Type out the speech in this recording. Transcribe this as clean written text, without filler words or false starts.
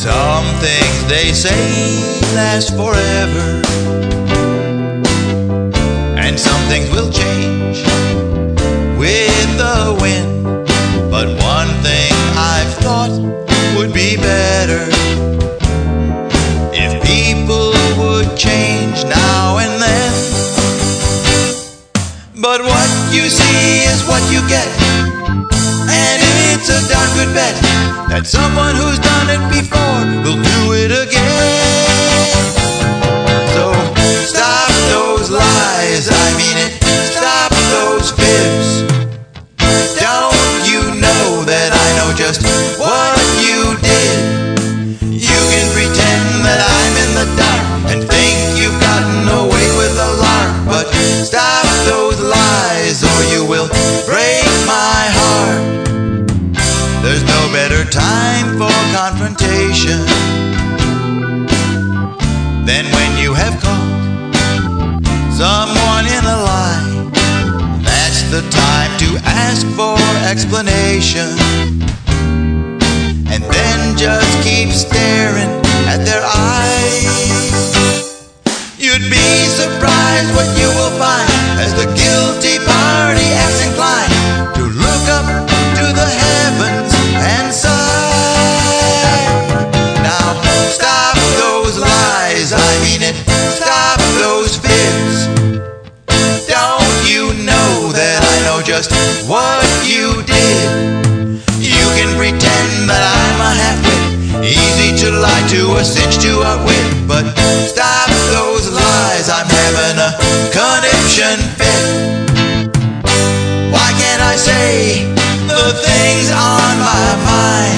Some things they say last forever, and some things will change with the wind. But one thing I've thought would be better if people would change now and then. But what you see is what you get, and it's a darn good bet that someone who's done it before will do it again. So stop those lies, I mean it, stop those fibs. Don't you know that I know just what you did? You can pretend that I'm in the dark and think you've gotten away with a lark, but stop those lies or you will break my heart. There's no better time for confrontation than when you have caught someone in a lie. That's the time to ask for explanation, and then just keep staring at their eyes. You'd be surprised what you will find as the guilty party acts inclined to look up to the heavens and sigh. Now stop those lies, I mean it, stop those fibs. Don't you know that I know just what you did? You can pretend that I'm a half-wit, easy to lie to, a cinch to outwit, but stop those lies, I'm having a conniption fit. Why can't I say the things on my mind?